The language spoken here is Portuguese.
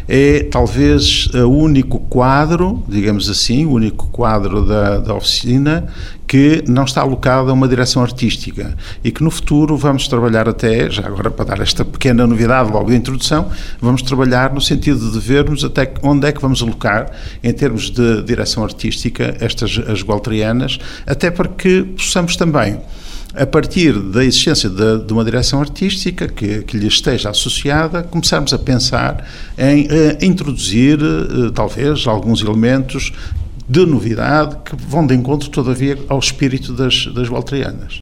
é talvez o único quadro, digamos assim, o único quadro da oficina que não está alocado a uma direção artística e que no futuro vamos trabalhar até, já agora para dar esta pequena novidade logo de introdução, vamos trabalhar no sentido de vermos até onde é que vamos alocar em termos de direção artística as gualterianas, até para que possamos também, a partir da existência de uma direção artística que lhe esteja associada, começarmos a pensar em introduzir talvez alguns elementos de novidade que vão de encontro, todavia, ao espírito das gualterianas.